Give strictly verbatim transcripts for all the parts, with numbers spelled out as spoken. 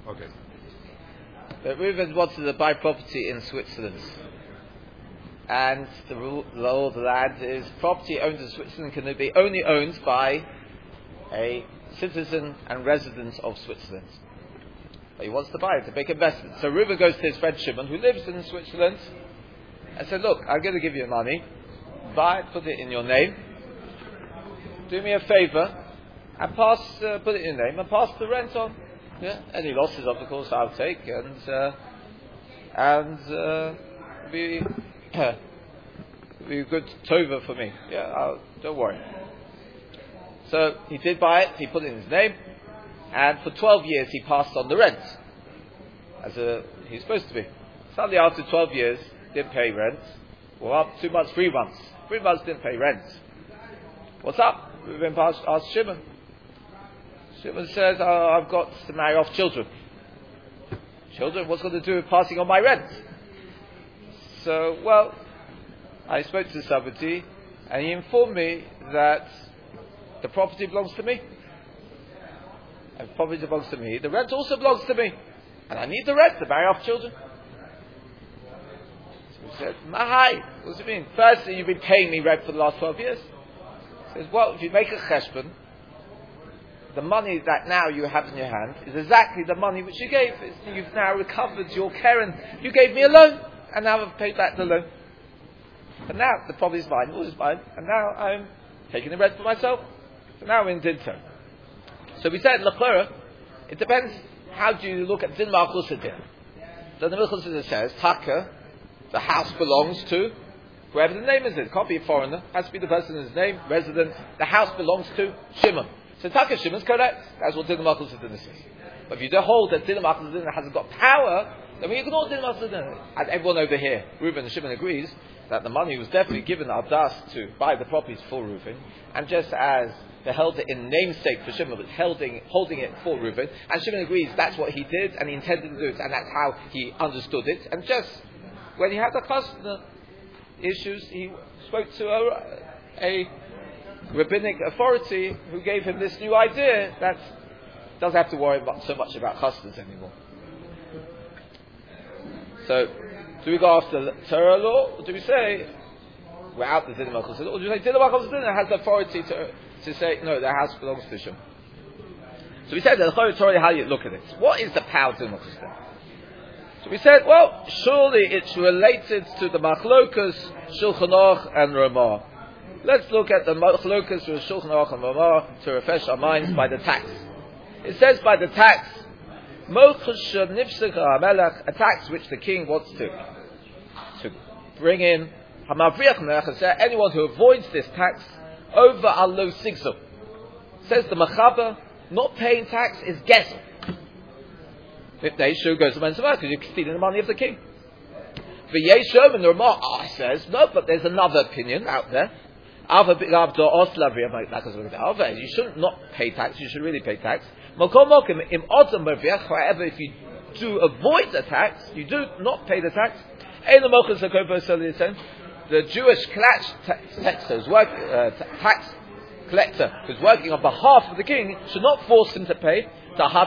Okay. But Reuben wanted to buy property in Switzerland. And the rule, the law of the land is property owned in Switzerland can be only owned by a citizen and resident of Switzerland. But he wants to buy it, to make investment. So Reuben goes to his friend Shimon, who lives in Switzerland, and said, look, I'm going to give you money, buy it, put it in your name, do me a favour, and pass, uh, put it in your name, and pass the rent on. Yeah? Any losses, of course, I'll take, and, uh, and, uh, be, be a good tova for me. Yeah, I'll, don't worry. So, he did buy it, he put it in his name, and for twelve years he passed on the rent, as a, he's supposed to be. Suddenly after twelve years, didn't pay rent. Well, up two months, three months. Three months didn't pay rent. What's up? We've been past, asked Shimon. Shimon says, oh, I've got to marry off children. Children? What's going to do with passing on my rent? So, well, I spoke to somebody, and he informed me that the property belongs to me. And the property belongs to me. The rent also belongs to me. And I need the rent to marry off children. So he said, Mahai, what does it mean? Firstly, you've been paying me rent for the last twelve years. He says, well, if you make a cheshbon, the money that now you have in your hand is exactly the money which you gave. It's, you've now recovered your Karen. You gave me a loan, and now I've paid back the loan. And now the property is mine, all is mine, and now I'm taking the rent for myself. So now we're in Dinto. So we said, L'chora, it depends how do you look at Din Malchus Din. So the Malchus Din says, Taka, the house belongs to whoever the name is. It can't be a foreigner. It has to be the person in his name, resident. The house belongs to Shimon. So Taka Shimon's correct. That's what Din Malchus Din says. But if you don't hold that Din Malchus Din hasn't got power, then we ignore Din Malchus Din. And everyone over here, Reuben and Shimon, agrees that the money was definitely given Ardas to buy the properties for Reuben. And just as they held it in namesake for Shimon, but holding, holding it for Reuben. And Shimon agrees that's what he did, and he intended to do it, and that's how he understood it. And just when he had the customer issues, he spoke to a, a rabbinic authority who gave him this new idea that doesn't have to worry about, so much about customers anymore. So, do we go after the Torah law, or do we say we're out the Din Malchus Din, or do we say Din Malchus Din has the authority to to say no, the house belongs to Shimon? So we said that the Torah, how you look at it. What is the power of Din Malchus Din? So we said, well, surely it's related to the Machlokas, Shulchan Aruch and Ramah. Let's look at the Machlokas with Shulchan Aruch and Ramah to refresh our minds by the tax. It says by the tax, a tax which the king wants to to bring in. Anyone who avoids this tax over alo sigzum. Says the Machaber, not paying tax is gezel. If they show goes to because you're stealing the money of the king. The Yeshom and the Ramah says no, but there's another opinion out there. You shouldn't not pay tax. You should really pay tax. However, if you do avoid the tax, you do not pay the tax. The Jewish tax, work, uh, tax collector who's working on behalf of the king should not force him to pay because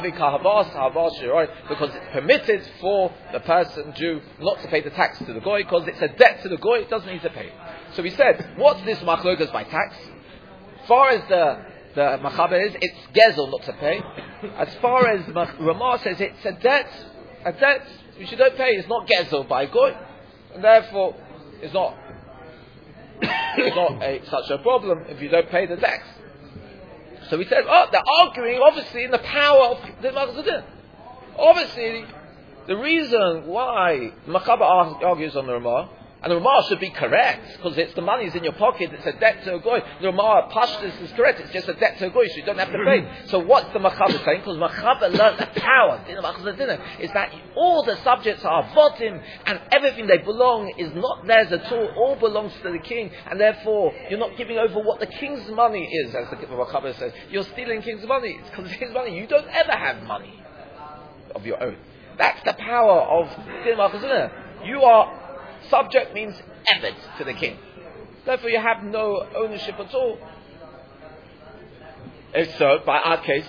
it's permitted for the person Jew not to pay the tax to the goy because it's a debt to the goy. It doesn't need to pay. So we said, what's this machlokas by tax? As far as the the machaber is, it's gezel not to pay. As far as Ramah says, it's a debt, a debt which you don't pay. It's not gezel by goy, and therefore it's not it's not a, such a problem if you don't pay the tax. So we said, oh, they're arguing obviously in the power of the Machaber. Obviously, the reason why Machaber argues on the Ramah, and the Ramah should be correct, because it's the money's in your pocket, it's a debt to a goy. The Ramah Pashtus is correct, it's just a debt to a goy, so you don't have to pay. So what's the Machaber saying? Because Machaber learned the power in the Machaber dinner is that all the subjects are votim, and everything they belong is not theirs at all, all belongs to the king, and therefore you're not giving over what the king's money is, as the Machaber says. You're stealing king's money, it's because it's his money. You don't ever have money of your own. That's the power of Din Malchus Din. You are subject means eved to the king. Therefore you have no ownership at all. If so, by our case,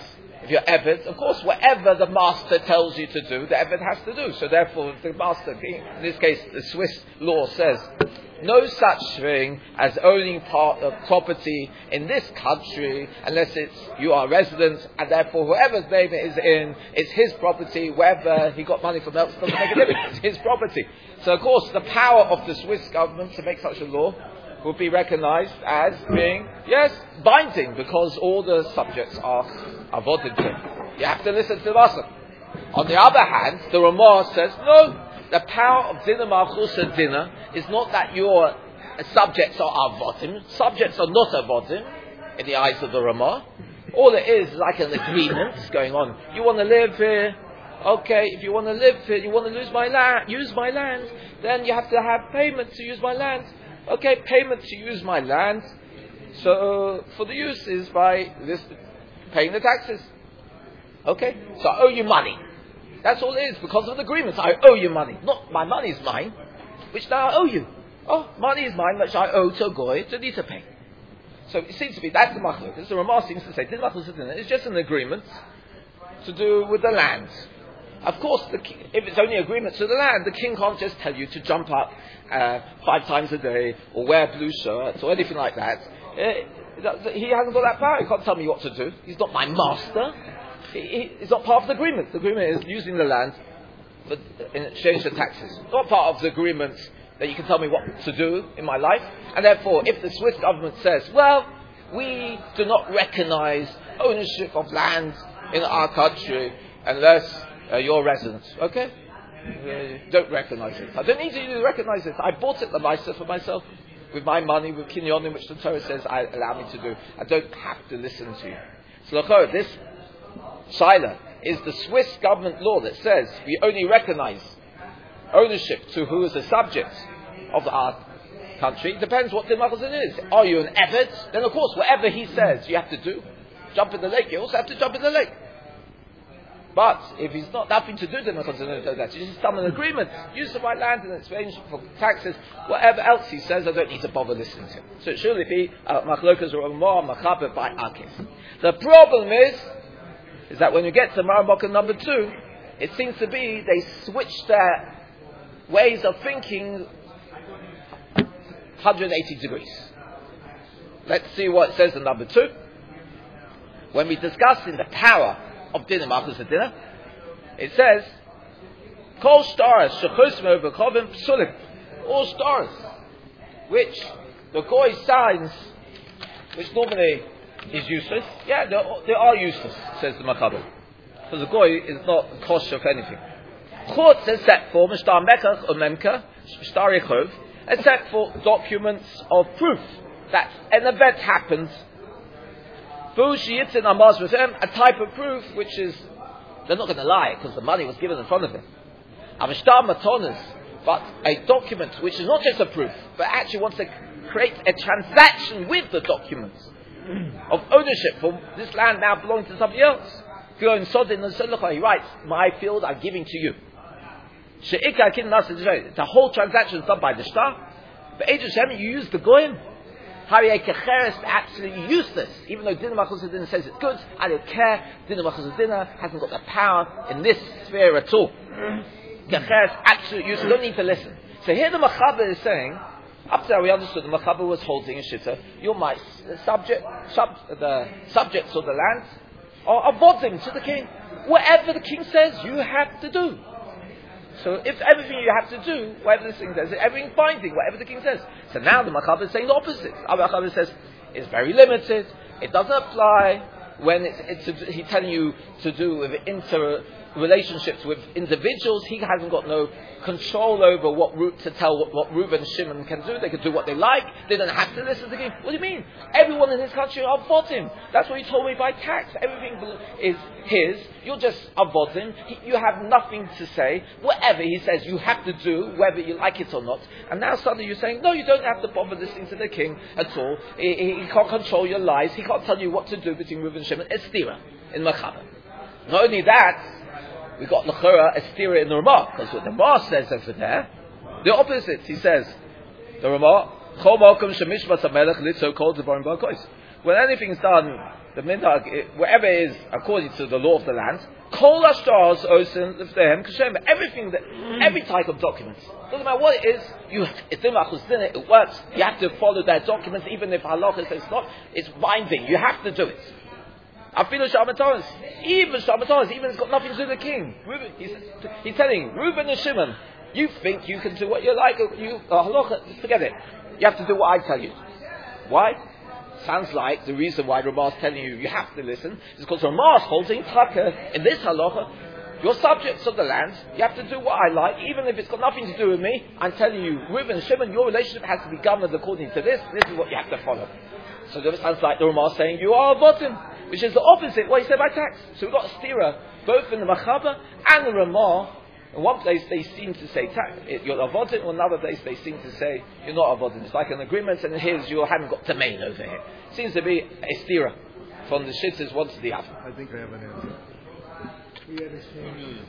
if you're Eved, of course, whatever the master tells you to do, the Eved has to do. So therefore, the master, in this case, the Swiss law says, no such thing as owning part of property in this country unless it's you are residents, and therefore whoever's name it is in, it's his property. Whether he got money from else doesn't make a difference. It's his property. So of course, the power of the Swiss government to make such a law would be recognised as being, yes, binding, because all the subjects are avodim to him. You have to listen to the master. On the other hand, the Ramah says, no, the power of dinner malchus and dinner is not that your subjects are avodim. Subjects are not avodim in the eyes of the Ramah. All it is is like an agreement going on. You want to live here, okay, if you want to live here, you want to lose my land, use my land, then you have to have payment to use my land. Okay, payment to use my land. So for the use is by this paying the taxes. Okay, so I owe you money. That's all it is, because of the agreement. I owe you money. Not my money is mine, which now I owe you. Oh, money is mine, which I owe to a goy to need to pay. So it seems to be that's the machlokes. The Ramah seems to say it's just an agreement to do with the land. Of course, the king, if it's only agreement to the land, the king can't just tell you to jump up uh, five times a day or wear blue shirts or anything like that. Uh, he hasn't got that power. He can't tell me what to do. He's not my master. He, he, it's not part of the agreement. The agreement is using the land for, in exchange for taxes. Not part of the agreement that you can tell me what to do in my life. And therefore, if the Swiss government says, well, we do not recognise ownership of land in our country unless uh, you're resident, okay? Uh, don't recognise it. I don't need you to recognise it. I bought it the myself for myself with my money, with kinyonim, which the Torah says I allow me to do. I don't have to listen to you. So look, this Shaila is the Swiss government law that says we only recognise ownership to who is a subject of our country. It depends what the machazin is. Are you an Eved? Then of course, whatever he says, you have to do. Jump in the lake. You also have to jump in the lake. But if he's not nothing to do with the machazin, that you just done an agreement, use of my land in exchange for taxes, whatever else he says, I don't need to bother listening to him. So it should be machlokas or more machaber by our case. The problem is, is that when you get to Marmokah number two, it seems to be they switch their ways of thinking one hundred eighty degrees. Let's see what it says in number two. When we discuss in the power of dinner, Malchus of dinner, it says, Kol stars, shechosmo v'chovim psulim, all stars, which the goy signs, which normally is useless. Yeah, they are, they are useless, says the Machaber. Because the goy is not kosher for anything. Chutz is set for Mishtar Mekach or Memka, Mishtar Yechov, except for documents of proof that an event happened. A type of proof which is, they're not going to lie because the money was given in front of them. But a document which is not just a proof, but actually wants to create a transaction with the document of ownership for this land now belonging to somebody else. He writes, my field I'm giving to you. The whole transaction is done by the shtar. But you use the goyim. Is absolutely useless, even though Dinah Machus Dinah says it's good. I don't care. Dinah Machus Dinah hasn't got the power in this sphere at all. Kecher is absolutely useless. You don't need to listen. So here the Machaber is saying, up to now we understood the Machaber was holding a shitta. You're my subject, sub, the subjects of the land are avodim to the king. Whatever the king says, you have to do. So if everything you have to do, whatever the king says, everything binding, whatever the king says. So now the Machaber is saying the opposite. The Machaber says it's very limited. It doesn't apply when it's, it's he's telling you to do with inter relationships with individuals. He hasn't got no control over what route to tell what, what Reuben and Shimon can do. They can do what they like. They don't have to listen to the king. What do you mean? Everyone in his country are avodim. That's what he told me by tax. Everything is his. You're just avodim. You have nothing to say. Whatever he says, you have to do, whether you like it or not. And now suddenly you're saying, no, you don't have to bother listening to the king at all. He, he, he can't control your lives. He can't tell you what to do between Reuben and Shimon. It's stira in Machaber. Not only that, we got L'chora a stira in the Ramah, because what the Ramah says over there, the opposite. He says, the Ramah, when anything's done the minhag, wherever it is according to the law of the land, kol hashtaros osin liftehem kashem. Everything that, every type of document, doesn't matter what it is, you it's in it, it works. You have to follow that document, even if halacha says it's not. It's binding. You have to do it. Afilu shamatonis, even shamatonis, even if it's got nothing to do with the king. Reuben, he's, he's telling Reuben and Shimon, you think you can do what you like? You uh, halacha, forget it. You have to do what I tell you. Why? Sounds like the reason why Ramah is telling you you have to listen is because Ramah is holding taka in this halacha. You're subjects of the land. You have to do what I like, even if it's got nothing to do with me. I'm telling you, Reuben and Shimon, your relationship has to be governed according to this. This is what you have to follow. So it sounds like the Ramah is saying you are a bottom, which is the opposite of what he said by tax. So we've got a stira both in the Machaba and the Ramah. In one place they seem to say you're avodim, in another place they seem to say you're not avodim. It's like an agreement, and here's you haven't got domain over here. Seems to be a stira from the shittas one to the other. I think I have an answer. We had a same.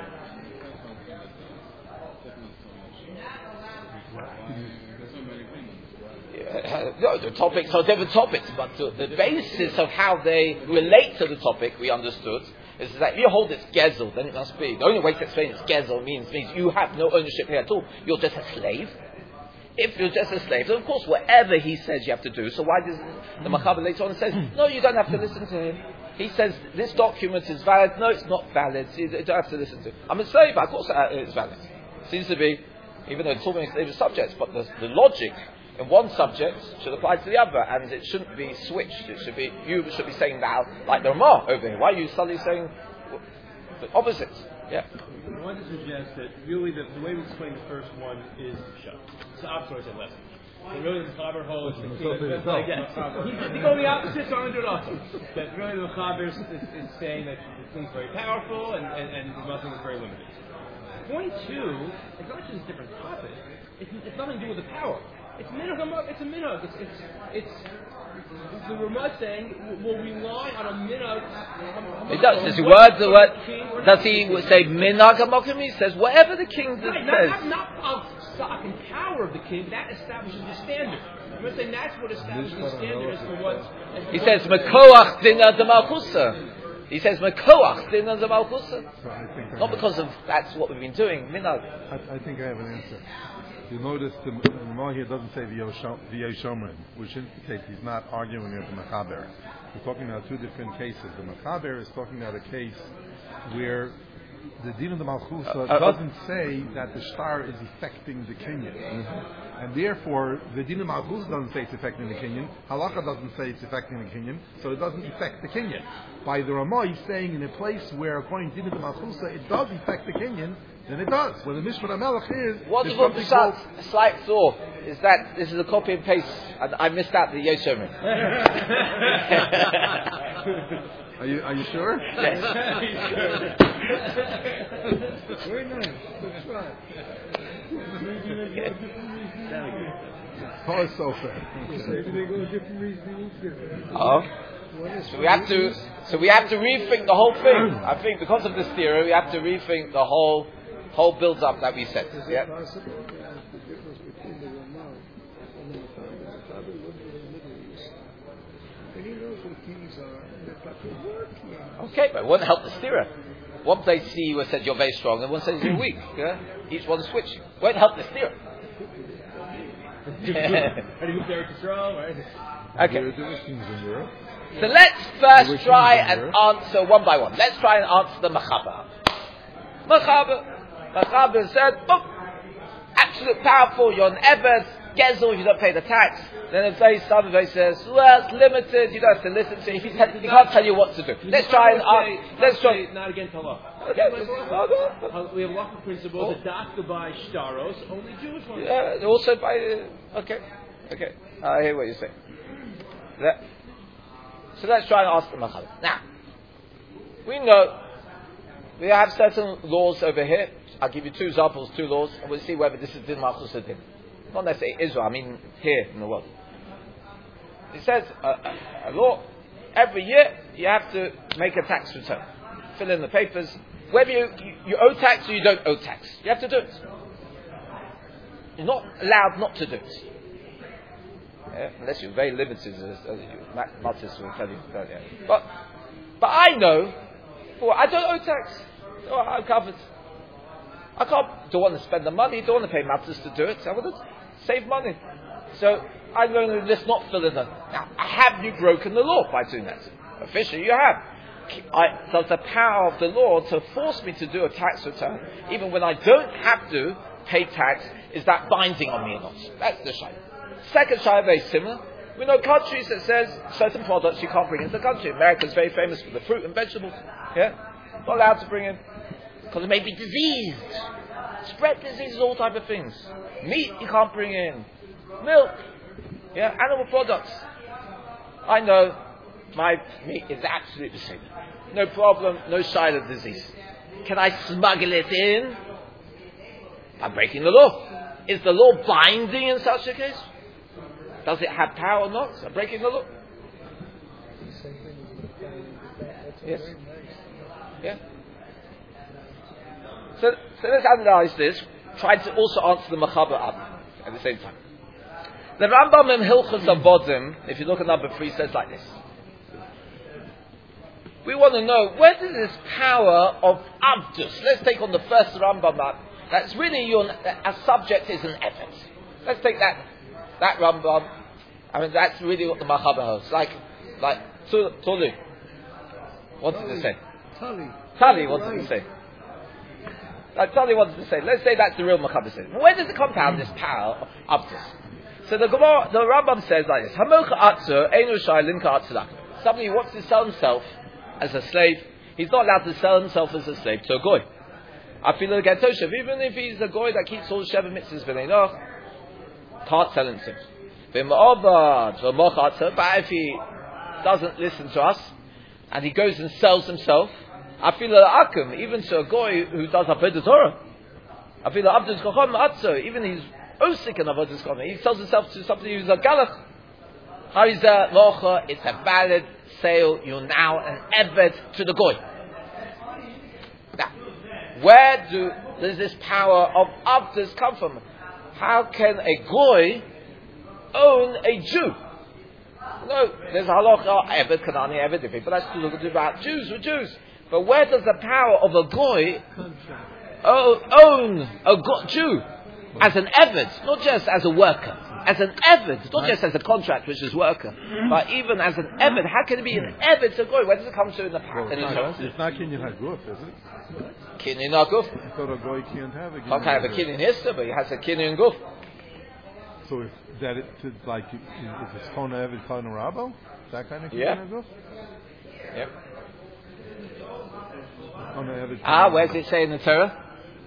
Yeah, no, the topics are different topics, but the, the basis of how they relate to the topic we understood. Is that if you hold it's gezel, then it must be. The only way to explain it's gezel means means you have no ownership here at all. You're just a slave. If you're just a slave, then of course whatever he says you have to do. So why does the Machaber later on says, no, you don't have to listen to him. He says this document is valid. No, it's not valid. You don't have to listen to it. I'm a slave, of course it's valid. Seems to be, even though it's talking about subjects, but the, the logic in one subject should apply to the other, and it shouldn't be switched. It should be you should be saying now like the Ramah over here. Why are you suddenly saying the opposite? Yeah. I want to suggest that really the, the way we explain the first one is shut. So I'm sorry, I said less. So really the Chaber holds the king. Again, he's going the opposite, so I'm going to do it also. That really the Chaber is, is, is saying that the king's very powerful and, and, and the Muslim is very limited. Point two, it's not just a different topic. It's, it's nothing to do with the power. It's minhag. It's a minhag. It's it's it's the Ramah saying we'll rely on a minhag. He does. Does he word the word? Does he say minhag hamokim? He says whatever the king right, says. Not, not of stock and power of the king. That establishes the standard. I'm saying that's what establishes the standard as to what. He says mekoach dinah demalchusa. He says mekoach dinah demalchusa. Not because of that's what we've been doing. Minhag. I, I think I have an answer. You notice the Ramah here doesn't say v'yei shomrim, which indicates he's not arguing with the Machaber. We're talking about two different cases. The Machaber is talking about a case where the Din of the Malchusa uh, uh, doesn't say that the star is affecting the Kenyan. Mm-hmm. And therefore, the Din of Malchusa doesn't say it's affecting the Kenyan. Halacha doesn't say it's affecting the Kenyan, so it doesn't affect the Kenyan. By the Ramah, he's saying in a place where, according to Din of the Malchusa, it does affect the Kenyan, then it does. When the Mishpat HaMelech is... What's the shot, a slight thought is that this is a copy and paste, and I missed out the Yeshomim. Are you, are you sure? Yes. Very nice. That's right. Oh, so fair. Oh. So we have to, so we have to rethink the whole thing. I think because of this theory, we have to rethink the whole, whole build-up that we said. Yeah. Okay, but it won't help the steerer. One place he was said you're very strong, and one says you're weak. Yeah? Each one's switching. Won't help the steerer. Okay. So let's first try and answer one by one. Let's try and answer the Machaber. Machaber, Machaber said, oh, absolute powerful, you're an Eved, Gezel, if you don't pay the tax. Then if they some they says, well, it's limited, you don't have to listen to it. He, said, he can't tell you what to do. Let's try and answer. Let's try. Not against Allah. Okay. We have a lot of principles that doctor by shtaros, only Jewish ones. Yeah, also by, uh, okay, okay. I hear what you're saying. That, so let's try and ask the Machaber. Now, we know we have certain laws over here. I'll give you two examples, two laws, and we'll see whether this is Din Malchus or Din. Not necessarily Israel, I mean here in the world. It says uh, a, a law, every year you have to make a tax return. Fill in the papers. Whether you, you, you owe tax or you don't owe tax, you have to do it. You're not allowed not to do it. Yeah? Unless you're very limited, as, as you, Matis will tell you. Yeah. But, but I know, well, I don't owe tax. Oh, I'm covered. I can't, don't want to spend the money, don't want to pay Matis to do it. I want to save money. So I'm going to just not fill in. Now, have you broken the law by doing that? Officially, you have. I, does the power of the law to force me to do a tax return, even when I don't have to pay tax, is that binding on me or not? That's the shayla. Second shayla, very similar. We know countries that says certain products you can't bring into the country. America is very famous for the fruit and vegetables. Yeah, not allowed to bring in because it may be diseased, spread diseases, all type of things. Meat you can't bring in, milk, yeah, animal products. I know. My meat is absolutely safe. No problem, no sign of disease. Can I smuggle it in? I'm breaking the law. Is the law binding in such a case? Does it have power or not? I'm breaking the law. Yes. Yeah. So, so let's analyze this. Try to also answer the Mechaber up at the same time. The Rambam in Hilchos Avodim, if you look at number three, says like this. We want to know, where does this power of Abdus, let's take on the first Rambam up, that's really your, a subject is an effort. Let's take that, that Rambam, I mean that's really what the Mechaber holds, like, like, Tulu, what did it say? Tali. Tali, what did it say? Like, Tali wanted to say, let's say that's the real Mechaber say. Where does it come from, this power of Abdus? So the Gemara, the Rambam says like this, Hamocha Atzu, Einu Shai Linka Atzulak. Somebody who wants to sell himself as a slave, he's not allowed to sell himself as a slave to a goy. I feel like Toshav, even if he's a goy that keeps all the Sheva mitzvahs v'neinoch, can't sell himself. But if he doesn't listen to us and he goes and sells himself, I feel like Akum, even to a goy who does Avodah Torah, I feel like Abdus Kocham Atzo, even he's Osik in Avodah Torah, he sells himself to somebody who's a Galach. How is that Mocha? It's a valid sale. You're now an eved to the goy. Now, where do does this power of Abdus come from? How can a goy own a Jew? No, there's halacha eved kanani eved. If people like to look about Jews with Jews, but where does the power of a goy own a go- Jew as an eved, not just as a worker? As an eved, not just as a contract, which is worker, but even as an eved. How can it be an eved to goy? Where does it come to in the well, in it's, the not, it's not kinyan haguf, is it? Kinyan haguf. I thought a goy can't have a kinyan. Okay, have a kinyan hista, but he has a kinyan guf. So if that it to, like if it's kona eved kona rabo, that kind of kinyan Yeah. haguf. Yep. Kona eved. Ah, where does it say in the Torah?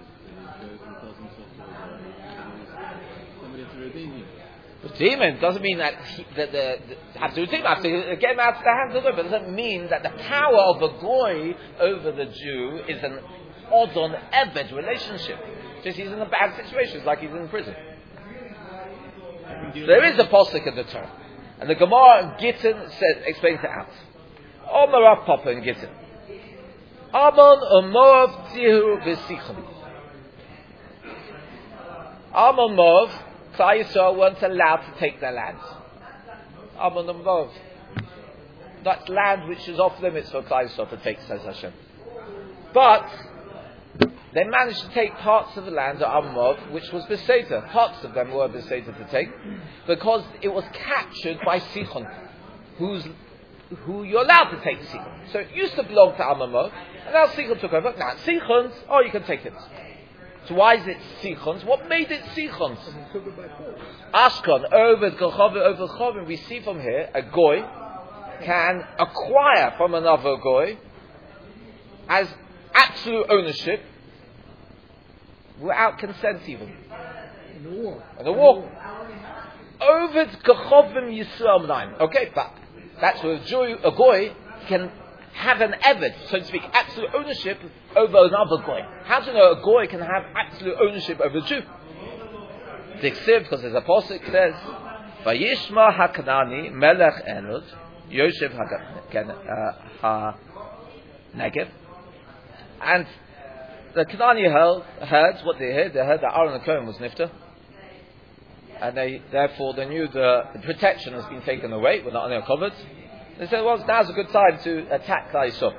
Demon doesn't mean that he, that the, the have to redeem, have to get him out of the hands of the goy, but it doesn't mean that the power of a goy over the Jew is an odd-on eved relationship. Just he's in a bad situation, it's like he's in prison. So there is a posuk in the Torah, and the Gemara in Gittin says explains it out. Omar Rav Papa in Gittin. Amon Omov Tihu V'Sichon. Amon Mov. Klal Yisrael weren't allowed to take their land. Amon Mov. That's land which is off limits for Klal Yisrael to take, says Hashem. But they managed to take parts of the land of Amon Mov, which was Beseder. Parts of them were Beseder to take, because it was captured by Sichon, who's who you're allowed to take Sichon. So it used to belong to Amon Mov, and now Sichon took over. Now Sichon's, oh, you can take it. So why is it Sichons? What made it Sichons? Ashkon, over Gochovim, over Chovim, we see from here, a goy can acquire from another goy as absolute ownership without consent even. In the war. In the war. Over Gochovim Yisrael Mnaim. Okay, but that's where a, Jew, a goy can have an eved, so to speak, absolute ownership over another goy. How do you know a goy can have absolute ownership over a Jew? Diksiv, because there's a posuk says, "Vayishma haKanani melech Enod Yoshev ha-Negev," and the Kanani heard, heard what they heard. They heard that Aaron the Kohen was nifter. and they therefore they knew the, the protection has been taken away. We're not only covered. They said, well, now's a good time to attack Klal Yisrael.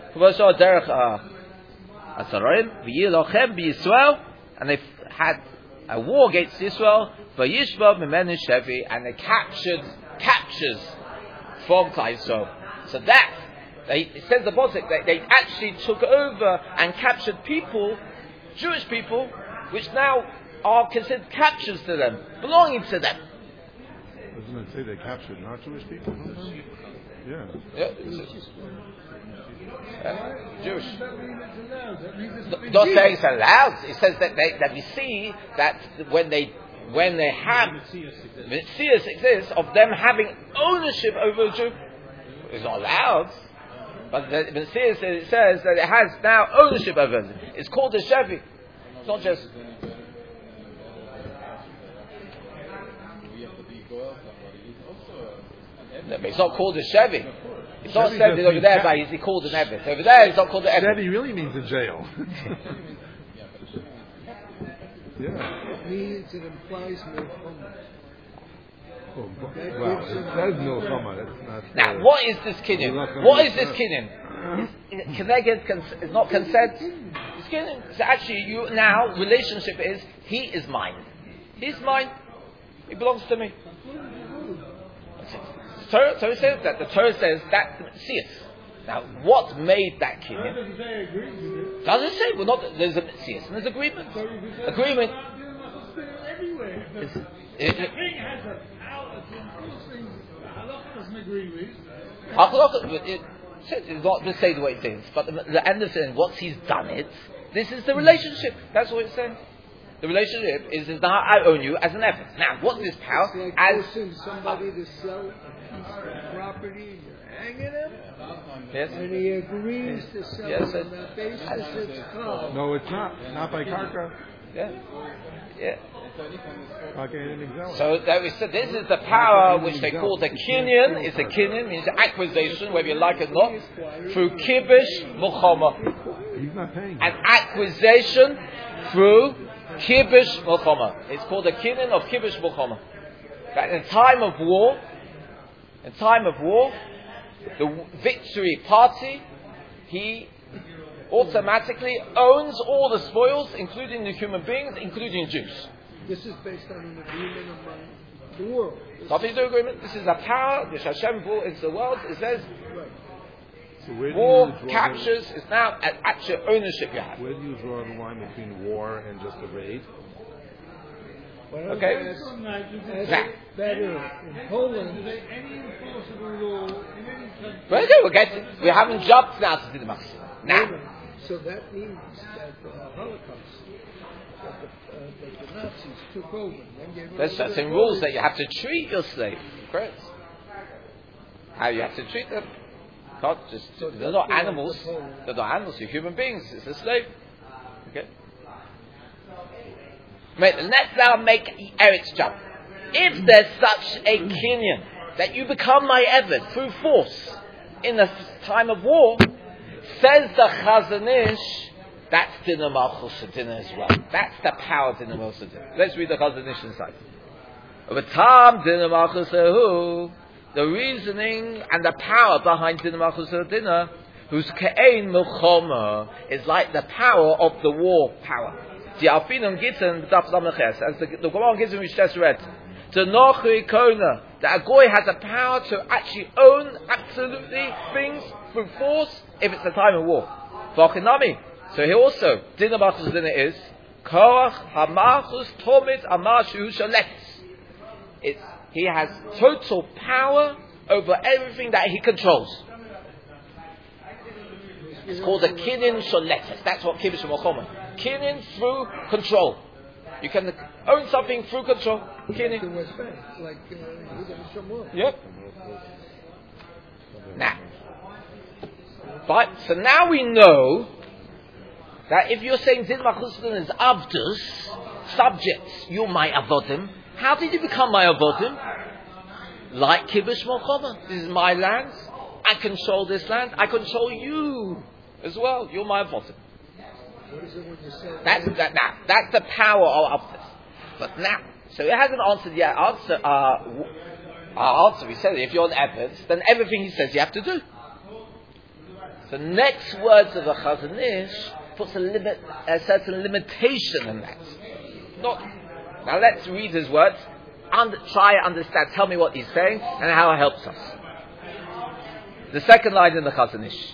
And they had a war against Israel, and they captured captures from Klal Yisrael. So that they, it says the Bosik that they actually took over and captured people, Jewish people, which now are considered captures to them, belonging to them. Doesn't it say they captured not Jewish people? Yeah. Yeah. Uh, Jewish. Not saying it's allowed. It says that they, that we see that when they when they have Mitzias exists of them having ownership over a Jew, it's not allowed. But the Mitzias it says that it has now ownership over it. It's called a Shevi. It's not just. No, but it's not called a Shevi. It's not said over there, but he's called an Evet. Over there, it's not called an Evet. Shevi really means a jail. Yeah. It means it implies milchama. Oh, well, it says milchama. That's not. Now, uh, what is this kinyan? What is this kinyan? Kineged is not consent. It's kinyan. So actually, you now relationship is he is mine. He's mine. He belongs to me. Torah, Torah says that. The Torah says that Metzias. Now, what made that kinyan? Doesn't say. Well, not there's a Metzias and there's agreement. Agreement. It's, it, it, The king has a power to enforce things that Halakha doesn't agree with. it, it's not to say the way it is, but the, the end of saying once he's done it, this is the relationship. That's what it's saying. The relationship is, is now I own you as an effort. Now, what's this power? It's like As forcing somebody to sell a piece of property and you're hanging him, yes, and he agrees to sell Yes, it it- on that basis, it's called. No, it's not. Not by karka. yeah, yeah. Okay, So that we said this is the power which they call the kinyan. It's a kinyan means acquisition, whether you like it or not, through kibush muchama. He's not paying. An acquisition through kibush muchama. It's called the kinyan of kibush muchama. That in time of war, in time of war, the victory party, he automatically owns all the spoils, including the human beings, including Jews. This is based on an agreement among the world. This Nothing to do agreement. This is a power which Hashem brought into the world. It says right. So where do war you draw captures is now an actual ownership you have. The, where do you draw the line between war and just a raid? Okay. As, as Now. better in Poland. Any enforceable law in any country? Very good. We're getting. We haven't jumped now to the maximum. Now, So that means that the Holocaust, that the, uh, that the Nazis took over. And gave there's over certain the rules Poles. that you have to treat your slave. Correct. How you have to treat them. Not just. So They're not that's the animals. like the Poles. They're not animals. They're human beings. It's a slave. Okay. Right, let's now make Eric's jump. If there's such a kinyan that you become my eved through force in a time of war, says the Chazon Ish, that's Dinah Malchus Dinah as well. That's the power of Dinah Malchus Dinah. Let's read the Chazon Ish inside. Over time, Dinah Malchus who the reasoning and the power behind Dinah Malchus Dinah, whose Ke'ein Milchoma is like the power of the war power. The Alfinum Gittin, as the the Gemara Gittin which just read, the Nochi Kona, that a goy has a power to actually own absolutely things through force if it's a time of war. V'achinami. So here also, Dinah Malchus Dinah is Koach Hamachus Tomit Amashu Shaletis. It's he has total power over everything that he controls. It's called a kinin sholetes. That's what kibush mochoma. Kinin through control. You can own something through control. Kinin. The West Bank, like uh, Yehuda Shammai. Yep. Now, but so now we know that if you're saying Din Machusdan is avdus, subjects, you're my avodim. How did you become my avodim? Like kibush mochoma. This is my land. I control this land. I control you as well. You're my avodim. What is it when you say That's that. Now that's the power of, of this. But now So he hasn't answered yet. Answer, uh, our answer, we said, if you're an Eved, then everything he says you have to do. The next words of the Chazon Ish puts a limit, a certain limitation in that. Not, now let's read his words, and try and understand, tell me what he's saying, and how it helps us. The second line in the Chazon Ish.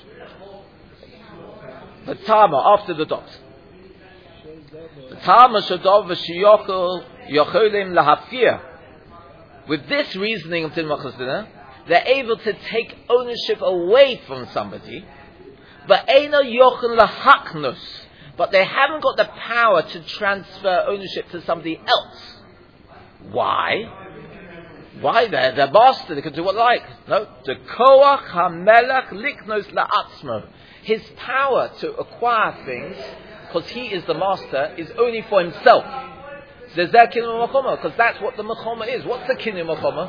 The Tama, after the dot. The Tama Shadov V'Shiyokol Yocholim Lahafir. With this reasoning of Tilma Chasdina, they're able to take ownership away from somebody, but Eina Yochel Lahaknus, but they haven't got the power to transfer ownership to somebody else. Why? Why? They're the master, they can do what they like. No. The Koach HaMelech Liknos La'atzmo. His power to acquire things, because he is the master, is only for himself. There's their Kinyum Machoma, because that's what the Machoma is. What's the Kinyum Machoma?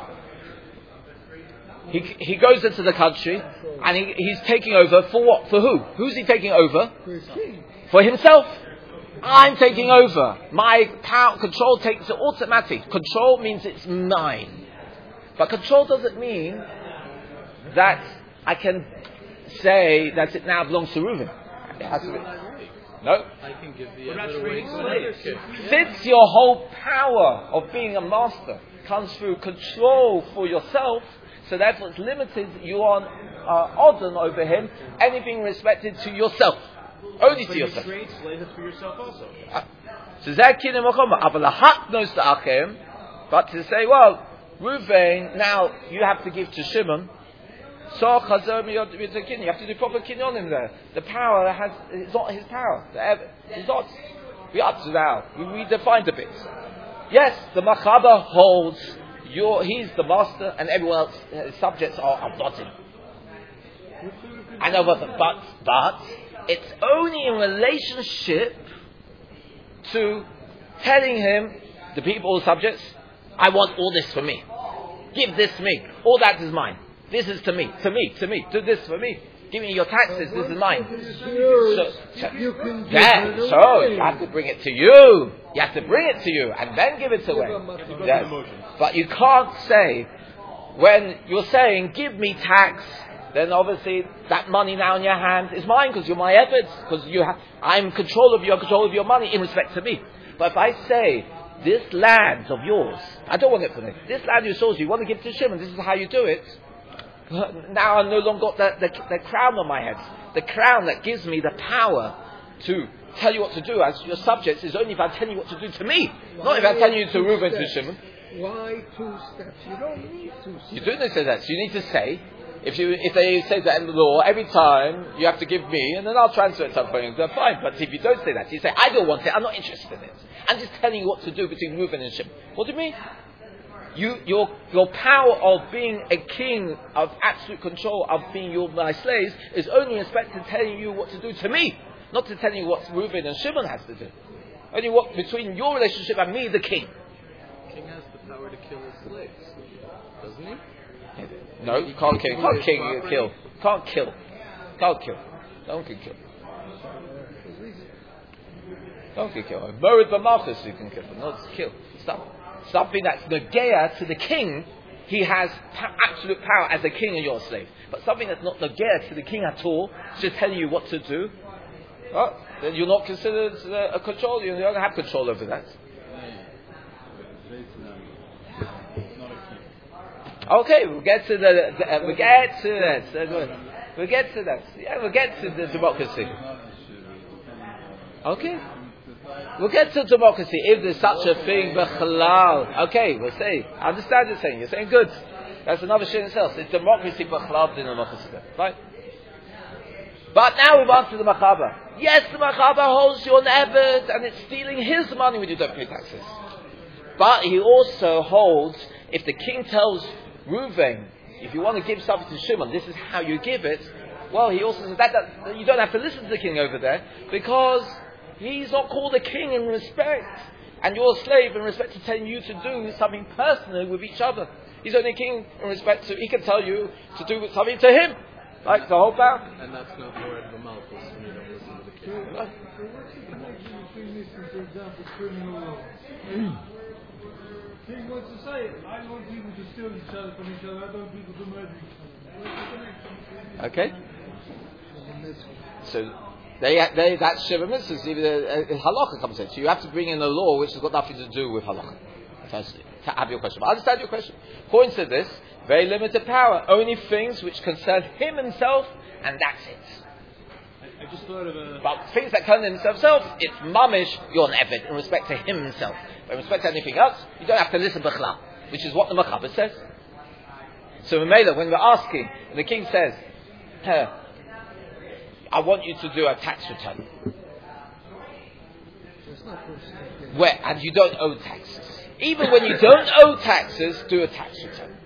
He he goes into the country, and he, he's taking over for what? For who? Who's he taking over? For himself. I'm taking over. My power, control takes it automatic. Control means it's mine. But control doesn't mean that I can say that it now belongs to Reuven. It has to be. No. I can give the other way to another kid. Since your whole power of being a master comes through control for yourself, so therefore it's limited, you are uh, odden over him, anything respected to yourself. Only but to yourself. Create slaves for yourself also. So but to say, well, Reuven, now you have to give to Shimon. You have to do proper kinyon in there. The power has, it's not his power. It's not. We up to now. We redefined a bit. Yes, the Machaber holds your, he's the master and everyone else, his subjects are abdotim. I know what the, but, but, it's only in relationship to telling him, the people, subjects, I want all this for me. Give this to me. All that is mine. This is to me, to me, to me. Do this for me. Give me your taxes. This is mine. So, so, yeah, so you have to bring it to you. You have to bring it to you and then give it away. Yes. But you can't say, when you're saying, give me tax, then obviously that money now in your hand is mine because you're my efforts, because you have, I'm in control of your control of your money in respect to me. But if I say, this land of yours, I don't want it for me. This land you sold, you want to give to Shimon, this is how you do it. Now I no longer got the, the, the crown on my head. The crown that gives me the power to tell you what to do as your subjects is only if I tell you what to do to me. Not if I tell you to Reuven to Shimon. Why two steps? You don't need two steps. You don't need to say that. So you need to say, if you if they say that in the law, every time you have to give me, and then I'll transfer it to something, then fine. But if you don't say that, you say, I don't want it, I'm not interested in it. I'm just telling you what to do between Reuven and Shimon. What do you mean? You, your, your power of being a king, of absolute control, of being your, my slaves, is only in respect to telling you what to do to me, not to telling you what Reuven and Shimon has to do. Only what, between your relationship and me, the king. The king has the power to kill his slaves, doesn't he? No, you can't kill. Can't king, kill. Can't kill. Can't kill. No one can kill. No one can kill. Morid b'malchus you can kill, but not kill. Stop. Something that's negea to the king, he has pa- absolute power as a king and you're a slave. But something that's not negea to the king at all, just telling you what to do, well, then you're not considered uh, a control. You don't have control over that. Okay, we'll get to the, the uh, we'll get to that. Uh, we'll get to that. Yeah, we'll get to the democracy. Okay. We'll get to democracy if there's such a thing. B'chalal. Okay, we'll say. I understand you're saying. You're saying good. That's another shit in itself. It's democracy b'chalal in democracy. Right? But now we've answered the Machaber. Yes, the Machaber holds you on Eved and it's stealing his money when you don't pay taxes. But he also holds, if the king tells Reuven, if you want to give something to Shimon, this is how you give it. Well, he also says that, that you don't have to listen to the king over there because he's not called a king in respect, and you're a slave in respect to telling you to do something personal with each other. He's only a king in respect to, he can tell you to do something to him, like the whole power. And that's not more of the Malchus when you don't listen to the king. So what's the connection between this and, for example, criminal law? King wants to say, I don't want people to steal each other from each other, I don't want people to murder each other. What's the connection? Okay. So they, they that's Shiva Mitzvah. The halacha comes in. So you have to bring in a law which has got nothing to do with halacha. Firstly, to have your question. But I understand your question. According to this, very limited power. Only things which concern him himself, and that's it. I just thought of a... But things that concern himself, it's mamish, you're an Eved, in respect to him himself. But in respect to anything else, you don't have to listen b'chlal, which is what the Mechaber says. So Mela, when we're asking, and the king says, hey, I want you to do a tax return. Where, and you don't owe taxes. Even when you don't owe taxes, do a tax return.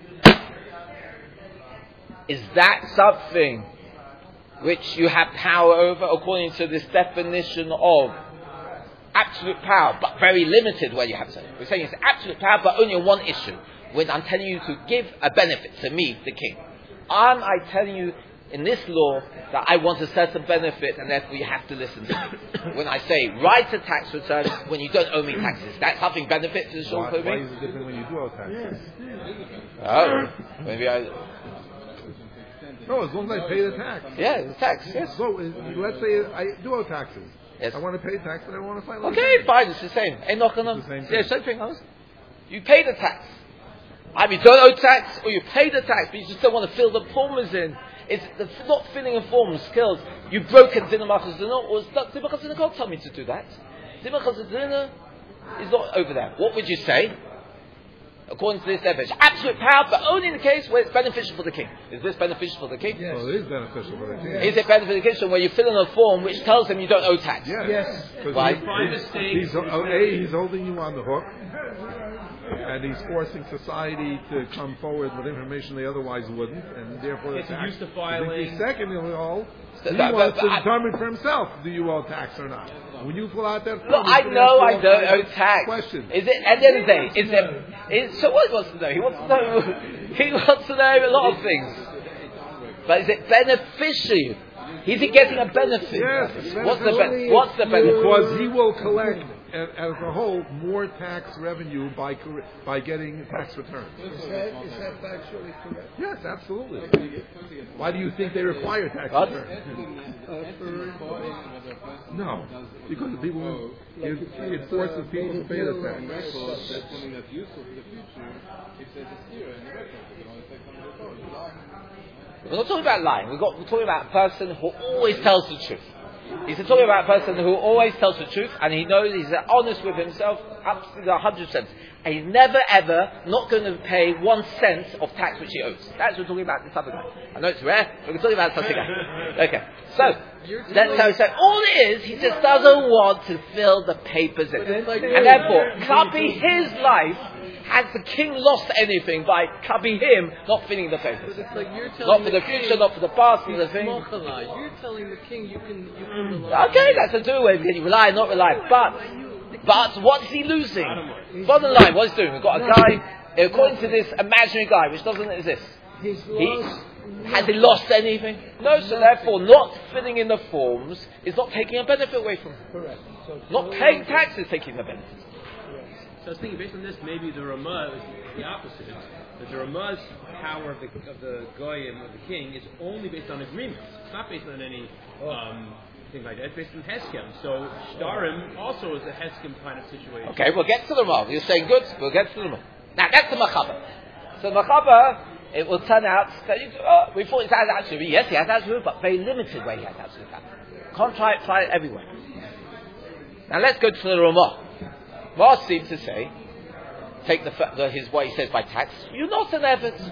Is that something which you have power over, according to this definition of absolute power, but very limited where you have to? We're saying it's absolute power, but only on one issue. When I'm telling you to give a benefit to me, the king, am I telling you in this law that I want a certain benefit, and therefore you have to listen to me? When I say write a tax return when you don't owe me taxes, that's something benefit to the shul for me. Why is it different when you do owe taxes? Oh, maybe I. No, as long as I pay the tax. Yeah, the tax. Yes. So let's say I do owe taxes. Yes. I want to pay tax, but I want to find. Okay, fine. It's the same. Ain't not gonna. It's the same Yeah, thing. same thing. Huh? You pay the tax. I mean, you don't owe tax, or you pay the tax, but you just don't want to fill the forms in. It's the, not filling in forms skills. You broke a dinner machas dinner, or dinner machas dinner can't tell me to do that. Dinner machas dinner is not over there. What would you say? According to this definition, absolute power, but only in the case where it's beneficial for the king. Is this beneficial for the king? Yes. Well, it is beneficial for the king. Is it beneficial for the king where you fill in a form which tells him you don't owe tax? Yes. Yes. Because Why? He's, he's, oh, A, he's holding you on the hook, and he's forcing society to come forward with information they otherwise wouldn't, and therefore the It's tax. used to filing. Second of all, he But- but- wants but to I- determine for himself, do you owe tax or not? When you fill out that form, Look, he's I gonna know ask I you don't all owe tax. Question. Is it, at the end of the day, is it, is, so what he wants to know? He wants to know, he wants to know a lot of things. But is it beneficial? Is he getting a benefit? Yes, it's What's the, beneficial. ben- what's the benefit? Because he will collect, as, as a whole, more tax revenue by cor- by getting tax returns. Is that, is that factually correct? Yes, absolutely. Why do you think they require tax What? returns? Uh, for No, because the people it, it forces people to pay the tax. That's something that's useful for the future. If there's a steer in the record, you know, it's like something that's always lying. We're not talking about lying. We've got, we're talking about a person who always tells the truth. He's talking about a person who always tells the truth, and he knows he's honest with himself up to the hundred percent. And he's never ever not going to pay one cent of tax which he owes. That's what we're talking about this other guy. I know it's rare, but we're talking about such a guy. Okay, so that's how he said. All it is, he just doesn't want to fill the papers in, and therefore copy his life. Has the king lost anything by copying him not filling the papers? But it's like you're telling Not for the the king, future, not for the past, for the it's thing. mochala. You're telling the king you can you can rely. Okay, that's a two-way. Can you rely, not rely? But, but what's he losing? Bottom line, what he's doing? We've got a guy, according to this imaginary guy, which doesn't exist. He's He, lost. has he lost anything? No, so therefore not filling in the forms is not taking a benefit away from him. Correct. So Not paying tax is taking the benefit. So I was thinking, based on this, maybe the Ramah is the opposite. That the Ramah's power of the of the goyim of the king is only based on agreements. It's not based on any um, thing like that. It's based on heskem. So shtarim also is a heskem kind of situation. Okay, we'll get to the Ramah. You're saying good. We'll get to the Ramah. Now that's the Mechaber. So Mechaber, it will turn out that you, oh, we thought it has absolute. Yes, he has absolute, but very limited way he has absolute power. Can't try it, try it everywhere. Now let's go to the Ramah. Mars seems to say, take the, the his what he says by tax. You're not an evidence.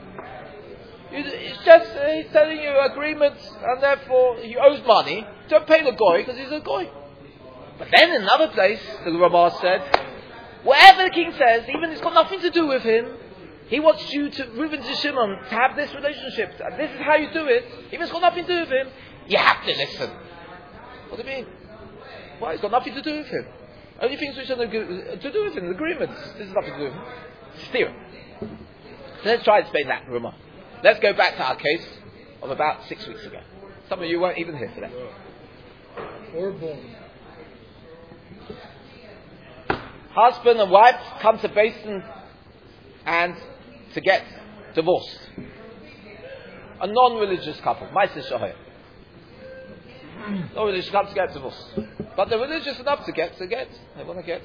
You, it's just uh, he's telling you agreements, and therefore he owes money. Don't pay the goy because he's a goy. But then in another place, the Ramah said, whatever the king says, even it's got nothing to do with him. He wants you to Reuben to Shimon to have this relationship. And this is how you do it. Even it's got nothing to do with him. You have to listen. What do you mean? Why? It's got nothing to do with him. Only things which are to do with him, agreements. This is nothing to do with him. Steer. So let's try and explain that, Ramah. Let's go back to our case of about six weeks ago. Some of you weren't even here for that. or born. husband and wife come to Basin and to get divorced. A non-religious couple, Ma'aseh Shahaya. Non-religious couple to get divorced. But they're religious enough to get, to get. They want to get.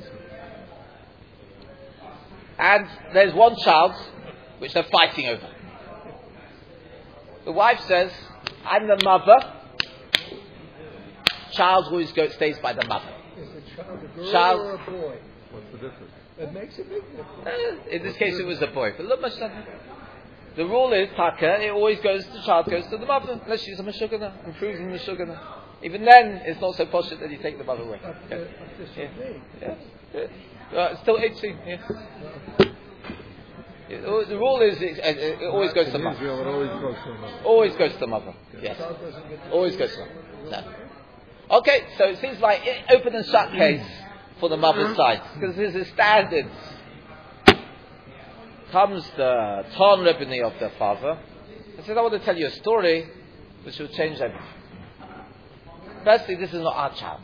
And there's one child which they're fighting over. The wife says, I'm the mother. Child always goes, stays by the mother. Is the child a girl Child- or a boy? What's the difference? It makes a big difference. Eh, in this case it was a boy. But look, Mashiach, the rule is, Taka, it always goes, the child goes to the mother, unless she's a Meshugana, improving Meshugana. Even then, it's not so posh that you take the mother away. Up Yeah. to, up to Yeah. something. Yeah. Yeah. Uh, it's still eighteen, yeah. Yeah, the the rule is, it, it, it always goes to the In mother. Israel, it always goes to the mother. Always goes to the mother. Yes. Child doesn't get to Always goes to the mother. No. Okay, so it seems like it, open and shut case for the mother's side. Because there's a standards. Comes the Ton Rebbeinu of the father. I said, I want to tell you a story which will change everything. Firstly, this is not our child.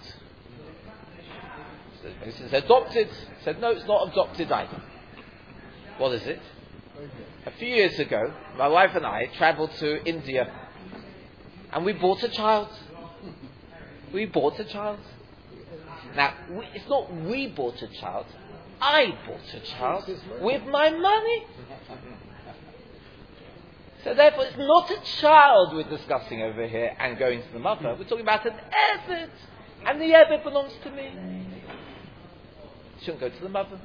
This is adopted. I said, no, it's not adopted either. What is it? A few years ago, my wife and I travelled to India and we bought a child. We bought a child. Now, we, it's not we bought a child. I bought a child with my money. So therefore, it's not a child we're discussing over here and going to the mother. We're talking about an Eved. And the Eved belongs to me. Shouldn't go to the mother.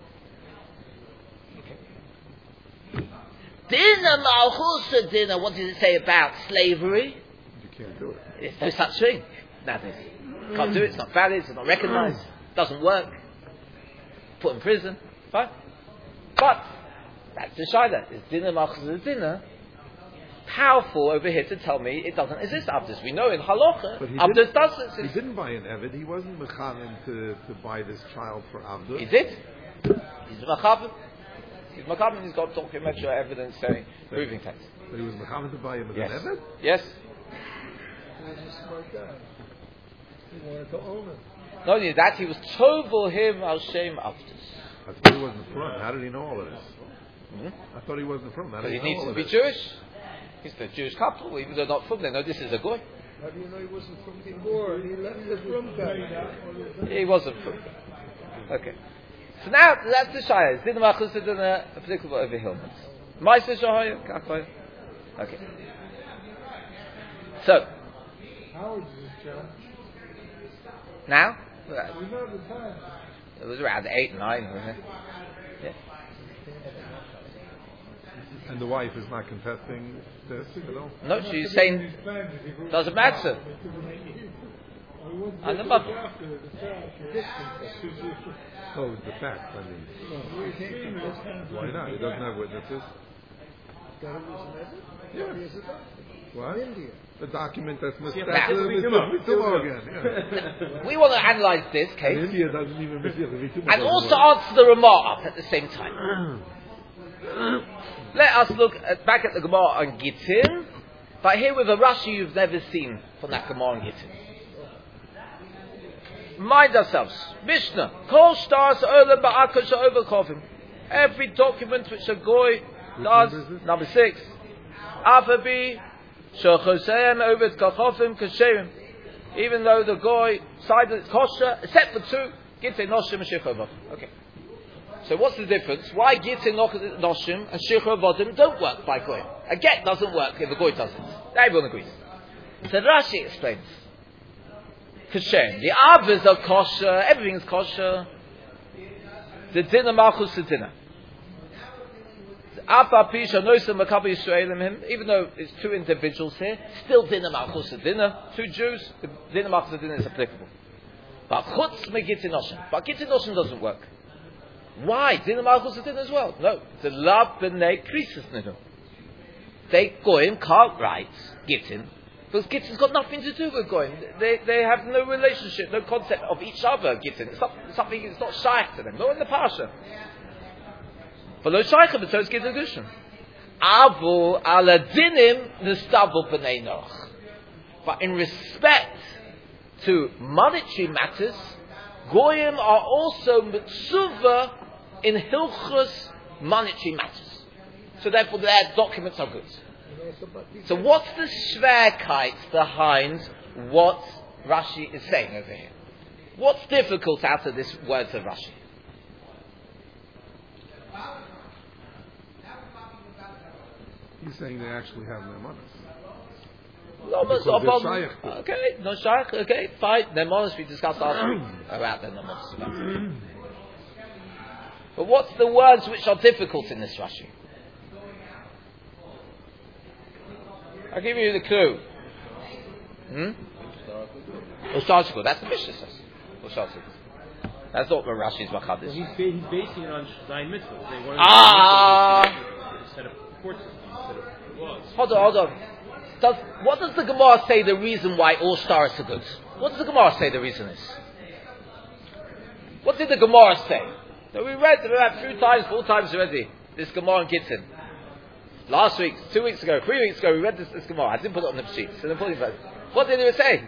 Okay. Dinner, Malchusa dinner. What does it say about slavery? You can't do it. There's no such thing. Nowadays. Can't do it. It's not valid. It's not recognised. Doesn't work. Put in prison. Fine. But that's the shayla. Is dinner Malchusa dinner powerful over here to tell me it doesn't exist? Abdus, we know in halacha, But he Abdus didn't- does He exist. didn't buy an Eved. He wasn't mechanim to, to buy this child for Abdul. He did. He's machabim. He's machabim. He's got documentary evidence saying proving text. But he was mechanim to buy him as Yes. an Eved? Yes. He was a smart guy. He wanted to own it. Not only that, he was tovel him al shem Abdus. I thought he wasn't from. How did he know all of this? Hmm? I thought he wasn't from. How Because did he he know needs all to of be this? Jewish. He's the Jewish couple, even though not from there. No, this is a goy. How do you know he wasn't from before and he left the room guy? He wasn't from. Okay. So now that's the shayla. Dinner machus dinner applicable over here. Ma'aseh Shahaya, Kachoy. Okay. So How old is this child? now We know the time. it was around eight, nine, wasn't it? Yeah. And the wife is not contesting this at all? No, she's saying doesn't matter. And the mother. Oh, the fact, I mean. Why not? He doesn't have witnesses. Got him as an Eved? Yeah. He is a doctor. What? In India. The document that's Mister Yeah, Mister Mister Mitumah. again. Yeah. We want to analyse this And case India doesn't even Mister Mitumah. and also answer the remark at the same time. Let us look at, back at the Gemara on Gittin, but here with a Rashi you've never seen from that Gemara on Gittin. Mind ourselves. Mishnah. Kol stars olam ba'akash overkovim. Every document which a goy does, number is this? number six. Afabi shochoseim over kachofim kasherim. Even though the goy side is kosher, except for two, Gittin noshim and shichovah. Okay. So what's the difference? Why Gittin noshim and shichovadim don't work by goy? A get doesn't work if the goy doesn't. Everyone agrees. So Rashi explains. Kasher. The avos are kosher, everything is kosher. The dinner malchus the dinner. Even though it's two individuals here, still dinner malchus the dinner. Two Jews, the dinner malchus the dinner is applicable. But chutz me gittin noshim. But gittin noshim doesn't work. Why? Dinner malchus the dinner as well. No. The love b'nei krisis ninu. They goyim can't write gittin. Because Gittin's got nothing to do with Goyim. They they have no relationship, no concept of each other, Gittin. It's not, something that's not shaykh to them. Not in the Pasha. But no shaykh, but so it's Gittin Gushin. Avu aladinim nistavu b'nei Noach. But in respect to monetary matters, Goyim are also mitzvah in hilchos monetary matters. So therefore their documents are good. So what's the schwerkeit behind what Rashi is saying over here? What's difficult out of this words of Rashi? He's saying they actually have nemanis. No, Because no they're problem. shaykh to it. Okay, no shaykh. Okay, fine. Nemanis we discussed last week about the nemanis. But what's the words which are difficult in this Rashi? I'll give you the clue. Hmm? Ushtarshiko. That's the Mishnah says. Ushtarshiko. That's not what Rashi's Machadish. Well, he's, ba- he's basing it on Zayin Mitzvah. They wanted Ah! to set up court systems instead of laws. Hold on, hold on. Does, what does the Gemara say the reason why all stars are good? What does the Gemara say the reason is? What did the Gemara say? So we read it about three times, four times already. This Gemara in Gittin. Last week, two weeks ago, three weeks ago, we read this, this Gemara. I didn't put it on the sheet. So put it what did it say?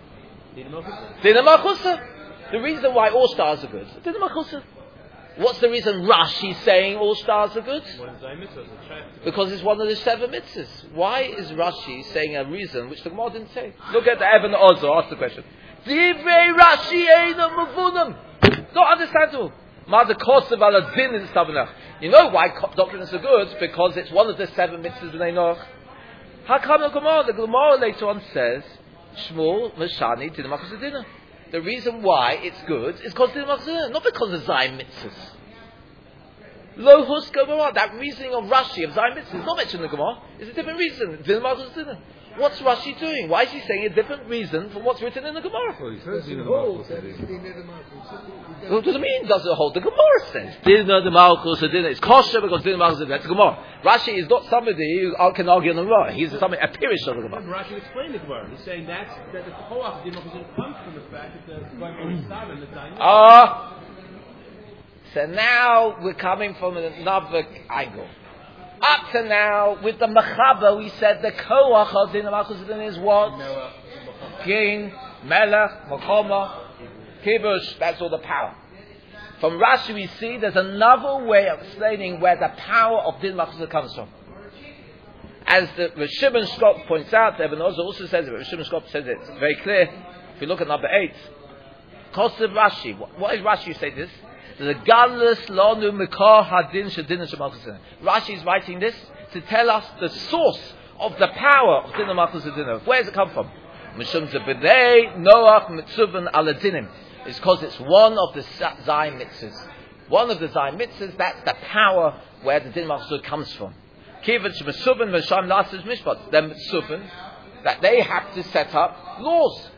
Dina Malchusa. The reason why all stars are good. Dina Malchusa. What's the reason Rashi's saying all stars are good? Because it's one of the seven mitzvahs. Why is Rashi saying a reason which the Gemara didn't say? Look at the Evan Ozo, ask the question. Divrei Rashi eina mavunam. Not understandable. Mother Kosev ala din in Stavanach. You know why doctrines are good? Because it's one of the seven mitzvahs in Enoch. How come the Gemara? The Gemara later on says, Shmuel Meshani Dinah Malchus Dinah. The reason why it's good is because Dinah Malchus Dinah, not because of Zayin mitzvahs. Lo hus Gemara, that reasoning of Rashi of Zayin mitzvahs is not mentioned in the Gemara. It's a different reason. Dinah Malchus Dinah. What's Rashi doing? Why is he saying a different reason from what's written in the Gemara? Well, he says Dinah hold Malchus that Dinah. it's been in the Malchus. What does it mean? Does it hold? The Gemara says Dinah the Malchus Dinah. It's kosher because Dinah Malchus Dinah. That's the Gemara. Rashi is not somebody who can argue on the Gemara. He's somebody a pirish of the Gemara. Rashi explained the Gemara. He's saying that's, that the koach of Dinah comes from the fact that the Gemara and the Zayin. Ah. So now we're coming from another angle. Up to now, with the Mechaber, we said the koach of Dinah Malchus Dinah is what? King, Melech, Mokoma, Kibush, that's all the power. From Rashi we see there's another way of explaining where the power of Din Malchus comes from. As the Rav Shimon Shkop points out, Eben Ozer also says it, Rav Shimon Shkop says it, it's very clear. If you look at number eight, Kosev Rashi, what, what is Rashi say this? The Galus Lonu Mikar Hadin Shadin Shemalchus. Rashi is writing this to tell us the source of the power of Din Malchus. Where does it come from? Mishum Zebedei Noach Mitzuvan Aladinim. It's because it's one of the Zayin mitzvahs. One of the Zayin mitzvahs, that's the power where the Din Malchus comes from. Kivat Mitzuvan Misham Lasses Mishpat. They're Mitzuvan, that they have to set up laws.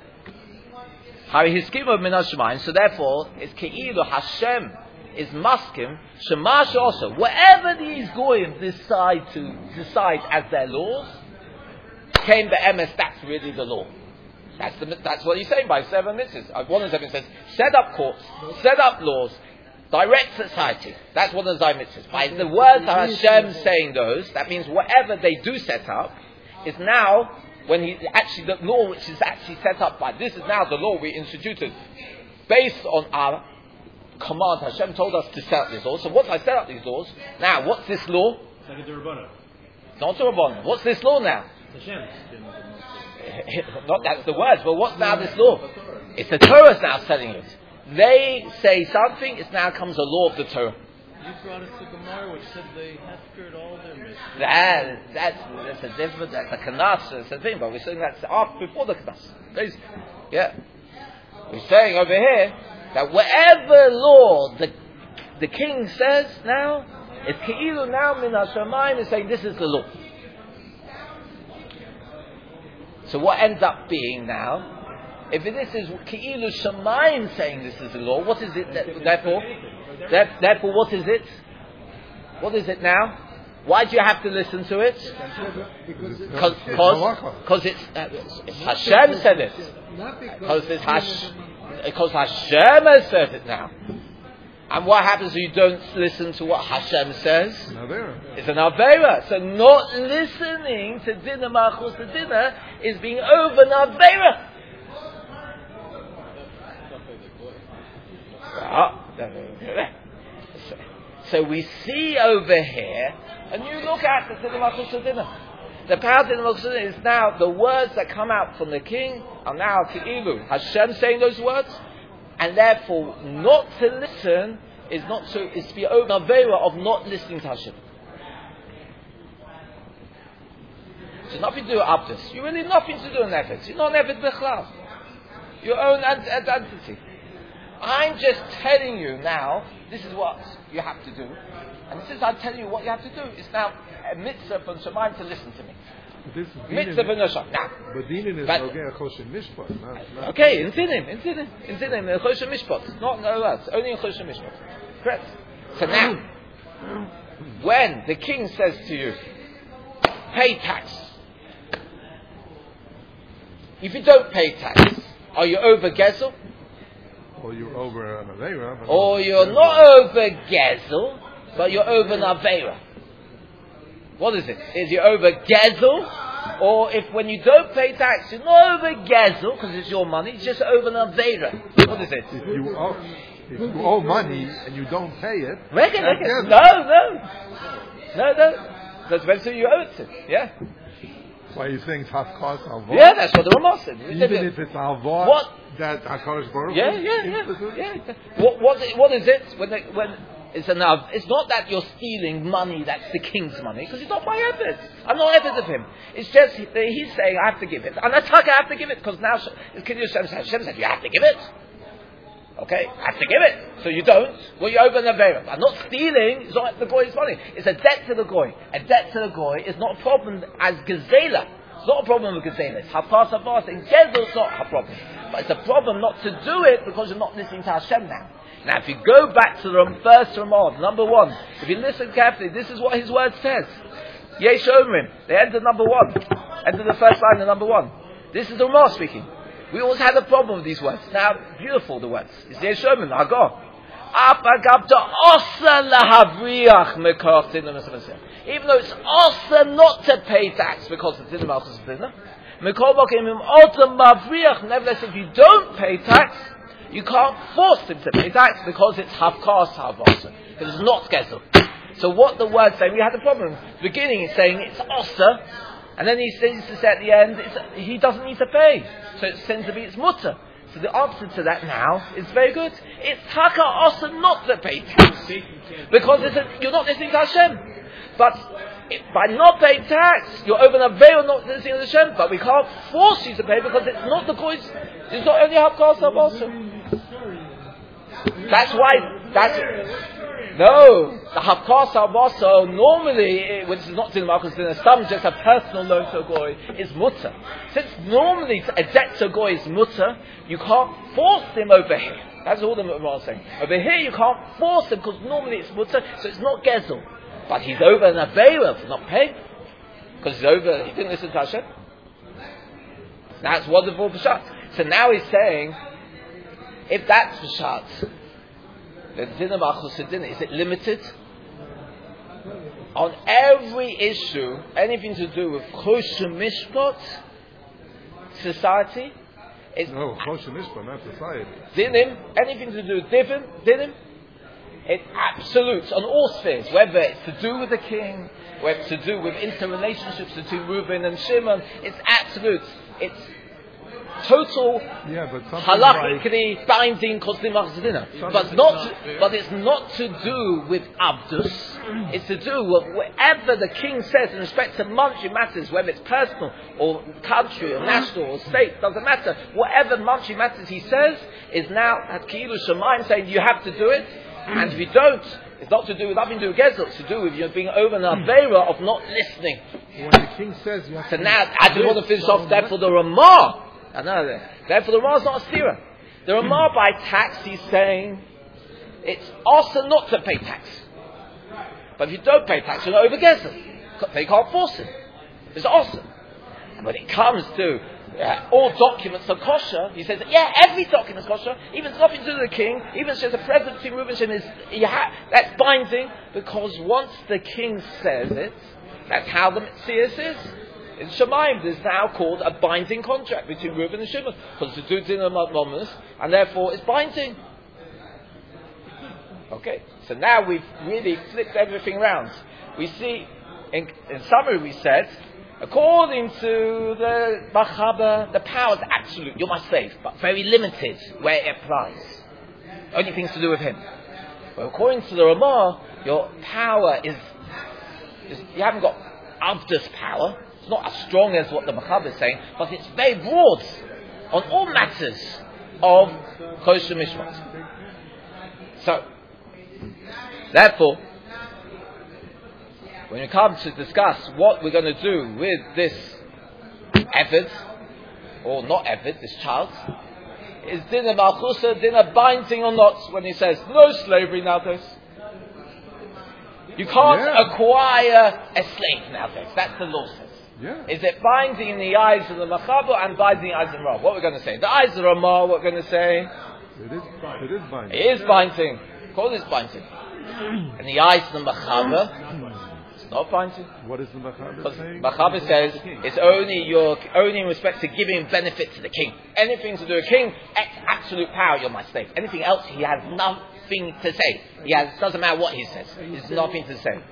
So therefore, it's Ke'ilu Hashem is maskim Shemash also. Whatever these goyim decide to decide as their laws, came the M S. That's really the law. That's the, that's what he's saying by seven mitzvahs. One of them says, set up courts, set up laws, direct society. That's one of the Zayin mitzvahs. By the words of Hashem saying those, that means whatever they do set up is now. When he actually the law which is actually set up by this is now the law we instituted based on our command. Hashem told us to set up these laws. So once I set up these laws, now what's this law? It's like a Durabana. Not a Rabbana. What's this law now? Hashem. Not that's the words, but what's now this law? It's the Torah now telling it. They say something, it now comes a law of the Torah. You brought us to Gemara, which said they hefkered all their mitzvahs. That, that's, that's a different, that's a kanas, that's a thing, but we're saying that's after, before the kanas. Yeah. We're saying over here, that whatever law the, the king says now, it's Ke'ilu now min HaShamayim is saying this is the law. So what ends up being now, if this is Ke'ilu Shamayim saying this is the law, what is it that, therefore? That, therefore, what is it? What is it now? Why do you have to listen to it? Because it's, uh, it's Hashem said it. Because it's Hash, because Hashem has said it now. And what happens if you don't listen to what Hashem says? It's an Avera. So not listening to Dinah Malchus to Dinah is being over an Avera. Ah, so, so we see over here, and you look at the Dinah Malchus Dinah. The power of Dinah Malchus is now the words that come out from the king are now Ki'ilu. Hashem saying those words, and therefore not to listen is not to is to be over Avera of not listening to Hashem. So nothing to do with Abdus. You really have nothing to do with Nefet. You're not Nefet Bechlal. Your own identity. I'm just telling you now, this is what you have to do. And since I'm telling you what you have to do, it's now a mitzvah from Shemaim to listen to me. This Mitzvah from Nasham. Now, but Dinin is but- Nogea Choshen Mishpat. not- not- okay, in Zinim, in Zinim, in Zinim, in Choshen Mishpat. Not no else, only in Choshen Mishpat. Correct. So now, when the king says to you, pay tax. If you don't pay tax, are you over Gezel? Or you're over an Aveira. but Or not- you're not over Gezel, but you're over Naveira. What is it? Is you over Gezel? Or if when you don't pay tax, you're not over Gezel, because it's your money, it's just over Naveira. What is it? If you owe, if you owe money and you don't pay it, Reckon, that's reckon. Gezel. No, no. No, no. That's when so you owe it to. Yeah. Why are you saying it's Hafkos Alvor? Yeah, that's what the Ramah said. Even if it's Alvor, What? that HaKadosh Baruch Yeah, Hu yeah, yeah, instituted? yeah. What, what, what is it when they, when it's enough? It's not that you're stealing money that's the king's money because it's not my effort. I'm not effort of him. It's just he- he's saying I have to give it, and that's how I have to give it because now it's Kiddush Hashem. Hashem said you have to give it. Okay, I have to give it. So you don't. Well, you open the veil. I'm not stealing. It's not the goy's money. It's a debt to the goy. A debt to the goy is not a problem as gazela. It's not a problem with gazela. It's hafas hafas. In gezel, it's not a problem. But it's a problem not to do it because you're not listening to Hashem now. Now, if you go back to the first Ramah, number one, if you listen carefully, this is what his word says. Yesh Omrim. They enter number one. Enter the first line of number one. This is the Ramah speaking. We always had a problem with these words. Now, beautiful the words. It's Yesh Omrim. Hagah. Even though it's also not to pay tax because it's in the Malchus Dinah. Nevertheless, if you don't pay tax, you can't force him to pay tax because it's hafkas havasa. Because it's not gezel. So what the word's saying, we had a problem. The beginning is saying it's osa, and then he says to say at the end, it's, he doesn't need to pay. So it tends to be it's mutter. So the answer to that now is very good. It's taka osa not to pay tax. Because it's a, you're not listening to Hashem. But if, by not paying tax, you're over a veil not listening to Hashem. But we can't force you to pay because it's not the coins. It's not only hafkas also. That's why. That's no. The hafkas also normally, which is not in the Malchus Dinah, some just a personal loan to a goy is mutter. Since normally a debt to a goy is mutter, you can't force him over here. That's all the Ramah is saying. Over here you can't force him because normally it's mutter, so it's not gezel. But he's over an aveira for not paying. Because he's over, he didn't listen to Hashem. That's wonderful Pshat. So now he's saying, if that's Pshat, then Dinah Malchus Dinah, is it limited? On every issue, anything to do with Choshen Mishpat, society, it's No, Choshen Mishpat, not society. Dinim, anything to do with Divim, Dinim, it's absolute on all spheres, whether it's to do with the king, whether it's to do with interrelationships between Reuben and Shimon, it's absolute. It's total Yeah, but something halachically like, binding Kosim Machzedina. But not to, but it's not to do with Abdus. It's to do with whatever the king says in respect to monetary matters, whether it's personal or country or national or state, doesn't matter. Whatever monetary matters he says is now at Ki'ilu Shemaim saying you have to do it. And if you don't, it's not to do with nothing to do with Gezel, it's to do with you being over an Aveira of not listening. when the king says you have So to... now, I just want to finish off there for the Ramah. I know that. Therefore, the Ramah is not a stira. The Ramah by tax, he's saying, it's also not to pay tax. But if you don't pay tax, you're not over Gezel. They can't force it. It's awesome. And when it comes to Uh, all documents are kosher, he says, yeah, every document is kosher, even it's nothing to do with the king, even it's just a present between Reuben and Shimon, is, ha- that's binding, because once the king says it, that's how the Metzias is. In Shemaim, there's now called a binding contract between Reuben and Shimon, because to do dinner momus, and therefore it's binding. Okay, so now we've really flipped everything around. We see, in, in summary, we said, according to the Machaber, the power is absolute. You're my slave, but very limited where it applies. Only things to do with him. But according to the Ramah, your power is, is you haven't got Avdus power. It's not as strong as what the Machaber is saying, but it's very broad on all matters of Kosher Mishpat. So, therefore, when we come to discuss what we're going to do with this Eved, or not Eved, this child, is dinner malchusa, dinner binding or not, when he says no slavery nowadays. You can't yeah. acquire a slave nowadays. That's the law says. Yeah. Is it binding in the eyes of the Machaber and binding in the eyes of the Ramah? What we're going to say? The eyes of the Ramah, what we're going to say? It is, it is binding. It is binding. Call this binding. In the eyes of the Machaber, it's not binding. What is the Machaber saying? Machaber says it's only your only in respect to giving benefit to the king. Anything to do with king, absolute power, you're my slave. Anything else, he has nothing to say. He has doesn't matter what he says. There's nothing to say.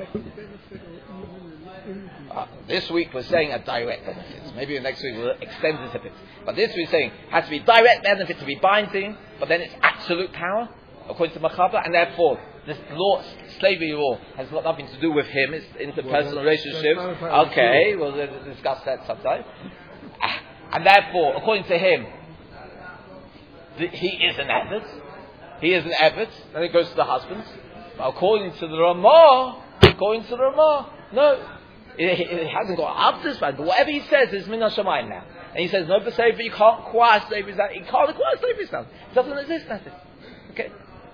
Uh, this week we're saying a direct benefit. Maybe next week we'll extend this a bit. But this week we're saying it has to be direct benefit to be binding, but then it's absolute power, according to Machaber, and therefore this law, slavery law, has got nothing to do with him. It's interpersonal well, relationships. Okay, we'll discuss that sometime. And therefore, according to him, the, he is an Eved. He is an Eved. Then it goes to the husband. But according to the Ramah, according to the Ramah, no. It, it hasn't got Avdus, but whatever he says is Min HaShamayim now. And he says, no, but slavery, you can't acquire slavery. You can't acquire slavery now. It doesn't exist, that's it. Okay?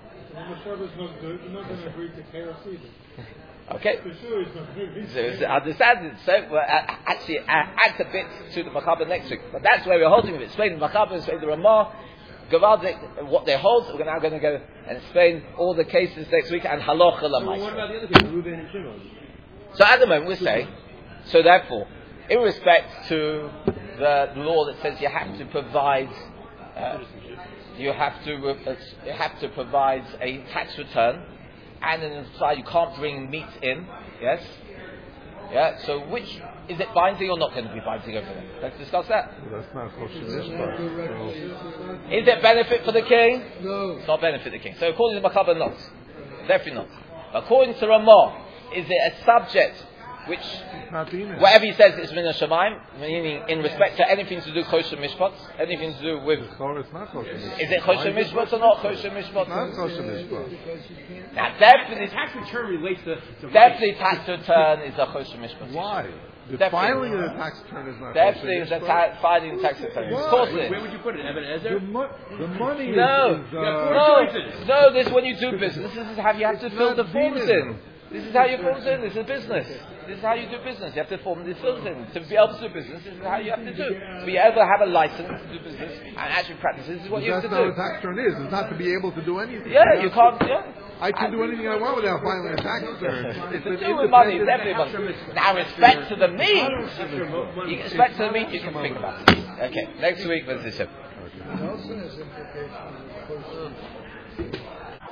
Okay. So, so understand it. So, well, uh, actually, uh, add a bit to the Machaber next week. But that's where we're holding it. Explain the Machaber, explain the Ramah, Gavaldik, what they hold. We're now going to go and explain all the cases next week and Halacha L'Maisa. So what about the other people, Reuben and Shimon? So at the moment we're saying, so therefore, in respect to the law that says you have to provide, uh, you have to uh, you have to provide a tax return, and in the you can't bring meat in, yes, yeah. So which is it binding or not going to be binding over there? Let's discuss that. Well, that's not kosher mishpat. So. Is it benefit for the king? No. It's not benefit for the king. So according to Machaber, not definitely not. According to Ramah, is it a subject which, whatever he says is Min HaShamayim, meaning in respect to anything to do kosher mishpat, anything to do with... It's not kosher mishpat. Is it kosher mishpat or not kosher mishpat? It's not kosher mishpat. Now definitely... The tax return relates to... to definitely tax return is a kosher mishpat. Why? The Definitely. filing of the tax return is not Definitely kosher the ta- filing the tax return. Of course it is. Where would you put it? Evan Ezer? The, mo- the money No. is... is You got uh, four No, choices. no, this is when you do business. This is how you have to It's fill not the forms dealing. in. This is how you forms in. This is business. This is how you do business. You have to form these fills in. To be able to do business, this is how you have to do. If you ever have a license to do business and actually practice, this is what you have that's to not do. what a tax return is. It's not to be able to do anything. Yeah, you can't, yeah. I can do anything I want without filing a tax return. It's an to do with money, it's independent- definitely money. Now, respect to the means, you respect to the means, you can think about it. Okay, next week, let's listen. It also has implications for